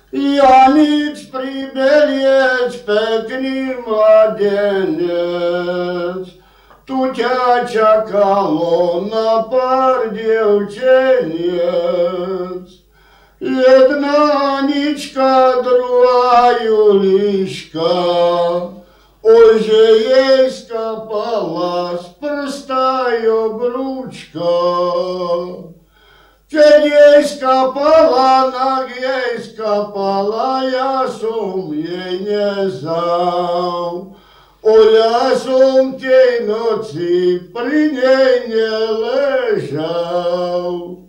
Janič pribeliec, pekný mladenec, tu ťa čakalo na pár dievčeniec. Jedna Anička, druhá Juliška, oj, že jej skapala z prsta obrúčka. Keď jej skapala, nak jej skapala, ja som jej nezal. O, ja som tej noci pri nej neležal.